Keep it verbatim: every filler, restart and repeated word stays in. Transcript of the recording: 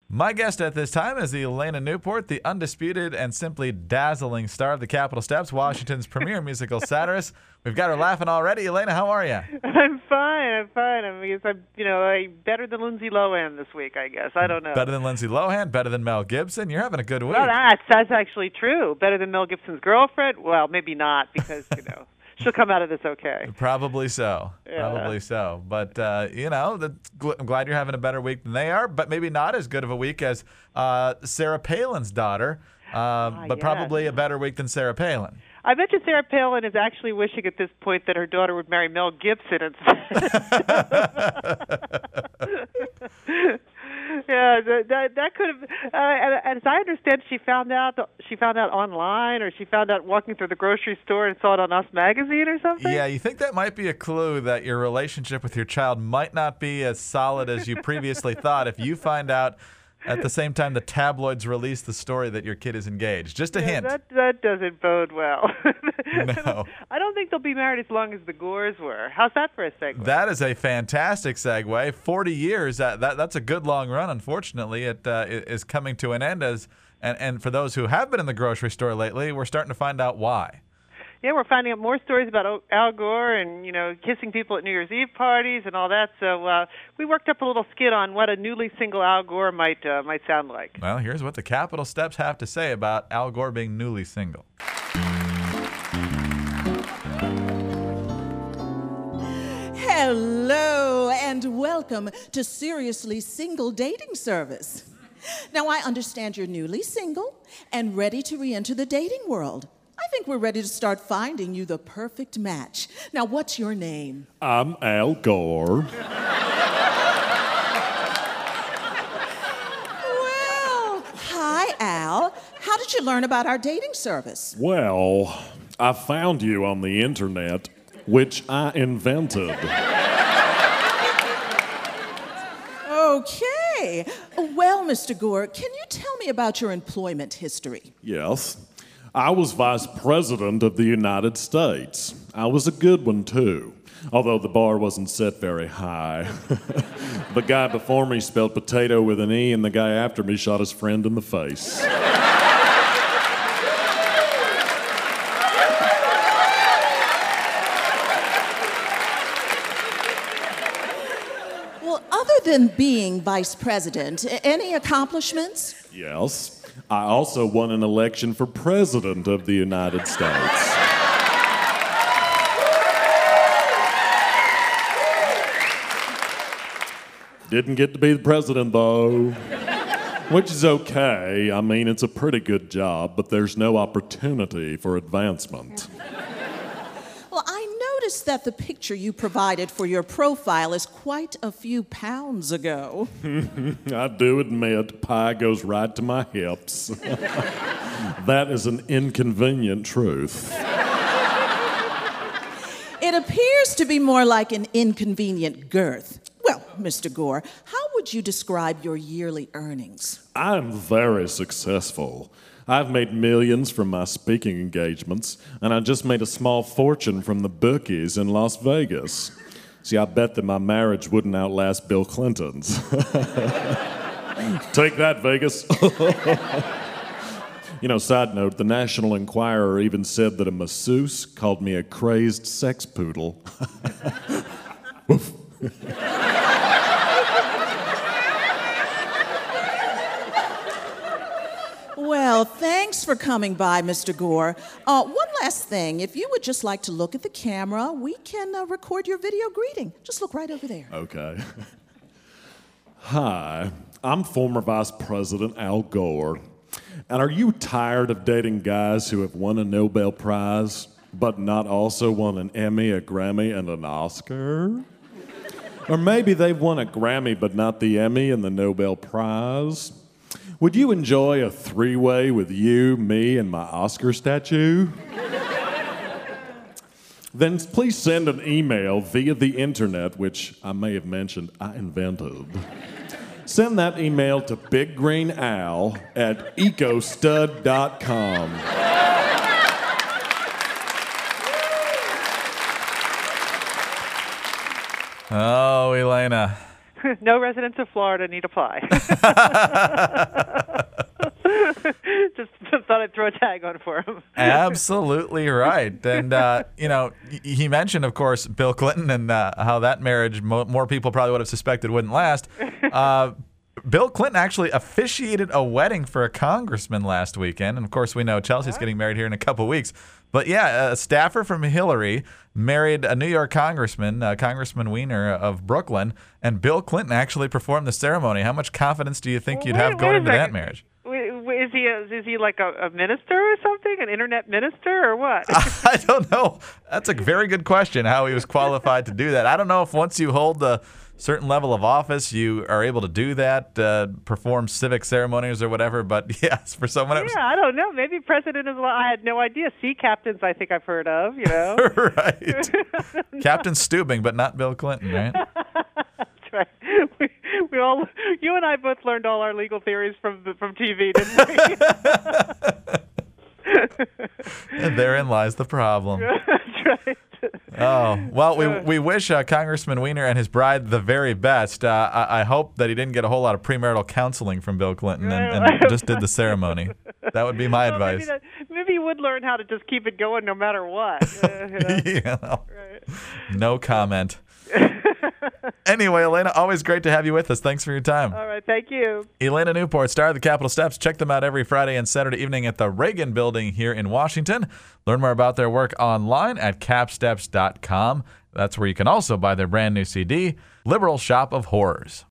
My guest at this time is Elena Newport, the undisputed and simply dazzling star of the Capitol Steps, Washington's premier musical satirist. We've got her laughing already. Elena, how are you? I'm fine. I'm fine. I guess I'm, you know, I, better than Lindsay Lohan this week. I guess I don't know. Better than Lindsay Lohan. Better than Mel Gibson. You're having a good week. Well, that's that's actually true. Better than Mel Gibson's girlfriend. Well, maybe not because you know she'll come out of this okay. Probably so. Yeah. Probably so. But uh, you know, that's, I'm glad you're having a better week than they are. But maybe not as good of a week as uh, Sarah Palin's daughter. Uh, ah, but yes. probably a better week than Sarah Palin. I bet you Sarah Palin is actually wishing at this point that her daughter would marry Mel Gibson instead. Yeah, that that, that could have. Uh, as I understand, she found out she found out online, or she found out walking through the grocery store and saw it on Us Magazine or something. Yeah, you think that might be a clue that your relationship with your child might not be as solid as you previously thought if you find out at the same time the tabloids release the story that your kid is engaged. Just a yeah, hint. That that doesn't bode well. No. I don't think they'll be married as long as the Gores were. How's that for a segue? That is a fantastic segue. Forty years. That, that that's a good long run. Unfortunately, it uh, is coming to an end. As and and for those who have been in the grocery store lately, we're starting to find out why. Yeah, we're finding out more stories about Al Gore and, you know, kissing people at New Year's Eve parties and all that. So uh, we worked up a little skit on what a newly single Al Gore might uh, might sound like. Well, here's what the Capitol Steps have to say about Al Gore being newly single. Hello and welcome to Seriously Single Dating Service. Now, I understand you're newly single and ready to re-enter the dating world. I think we're ready to start finding you the perfect match. Now, what's your name? I'm Al Gore. Well, hi, Al. How did you learn about our dating service? Well, I found you on the internet, which I invented. Okay. Well, Mister Gore, can you tell me about your employment history? Yes. I was Vice President of the United States. I was a good one, too, although the bar wasn't set very high. The guy before me spelled potato with an E, and the guy after me shot his friend in the face. Well, other than being Vice President, any accomplishments? Yes. I also won an election for President of the United States. Didn't get to be the president, though. Which is okay. I mean, it's a pretty good job, but there's no opportunity for advancement. Well, I noticed that the picture you provided for your profile is quite a few pounds ago. I do admit, pie goes right to my hips. That is an inconvenient truth. It appears to be more like an inconvenient girth. Well, Mister Gore, how would you describe your yearly earnings? I'm very successful. I've made millions from my speaking engagements, and I just made a small fortune from the bookies in Las Vegas. See, I bet that my marriage wouldn't outlast Bill Clinton's. Take that, Vegas. You know, side note, the National Enquirer even said that a masseuse called me a crazed sex poodle. Woof. Well, thanks for coming by, Mister Gore. Uh, one last thing. If you would just like to look at the camera, we can uh, record your video greeting. Just look right over there. Okay. Hi, I'm former Vice President Al Gore. And are you tired of dating guys who have won a Nobel Prize, but not also won an Emmy, a Grammy, and an Oscar? Or maybe they've won a Grammy, but not the Emmy and the Nobel Prize? Would you enjoy a three-way with you, me, and my Oscar statue? Then please send an email via the internet, which I may have mentioned I invented. Send that email to biggreenal at ecostud dot com. Oh, Elena. No residents of Florida need apply. Just thought I'd throw a tag on for him. Absolutely right. And, uh, you know, he mentioned, of course, Bill Clinton and uh, how that marriage, mo- more people probably would have suspected wouldn't last. Uh, Bill Clinton actually officiated a wedding for a congressman last weekend. And, of course, we know Chelsea's getting married here in a couple weeks. But, yeah, a staffer from Hillary married a New York congressman, uh, Congressman Weiner of Brooklyn, and Bill Clinton actually performed the ceremony. How much confidence do you think Well, you'd wait- have going wait a into that second. marriage? Wait, wait, Is he a, is he like a, a minister or something? An internet minister or what? I don't know. That's a very good question, how he was qualified to do that. I don't know if once you hold a certain level of office, you are able to do that, uh, perform civic ceremonies or whatever. But yes, for someone else. Yeah, I don't know. Maybe president is. I had no idea. Sea captains, I think I've heard of. You know. Right. Captain Stubing, but not Bill Clinton, right? That's right. We, we all, you and I both learned all our legal theories from the, from T V, didn't we? And therein lies the problem. That's right. Oh, well, we we wish uh, Congressman Weiner and his bride the very best. Uh, I, I hope that he didn't get a whole lot of premarital counseling from Bill Clinton and, and just did the ceremony. That would be my Well, advice. Maybe, that, maybe he would learn how to just keep it going no matter what. Uh, you know? Yeah. Right. No comment. Anyway, Elena, always great to have you with us. Thanks for your time. All right, thank you. Elena Newport, star of the Capitol Steps. Check them out every Friday and Saturday evening at the Reagan Building here in Washington. Learn more about their work online at capsteps dot com. That's where you can also buy their brand new C D, Liberal Shop of Horrors.